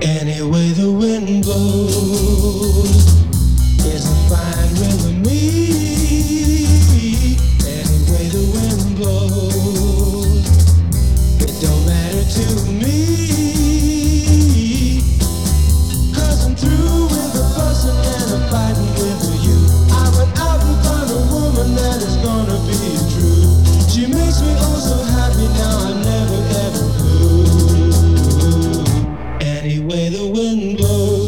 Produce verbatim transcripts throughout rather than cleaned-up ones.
Any way the wind blows is a fine with me. Any way the wind blows, it don't matter to me. Cause I'm through with the fussing and the fighting with you. I went out and found a woman that is gonna be true. She makes me oh so happy now I never ever blue. Any way the wind blows,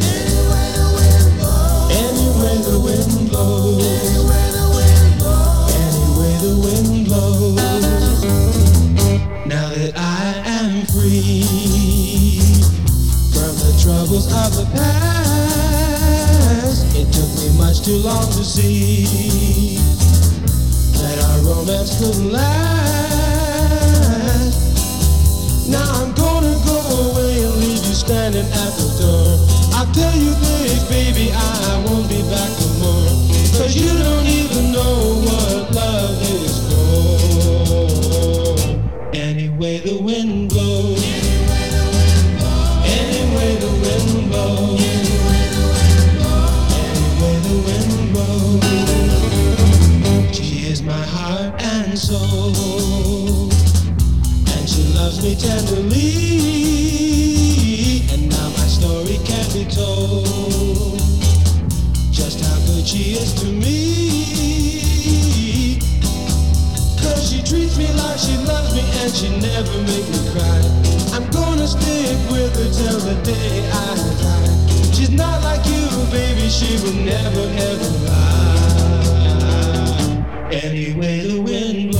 any way the wind blows, any way the wind blows, any way the wind blows, any way the wind blows. Now that I am free from the troubles of the past, it took me much too long to see that our romance couldn't last. Now I'm gonna go away and leave you standing at the door. I'll tell you this, baby, I won't be back no more. Cause you don't even know what love is for. Any way the wind blows, any way the wind blows, any way the wind blows. She is my heart and soul, and she loves me tenderly. And now my story can't be told, just how good she is to me. Cause she treats me like she loves me and she never make me cry. I'm gonna stick with her till the day I die. She's not like you, baby, she will never ever lie. Any way the wind blows,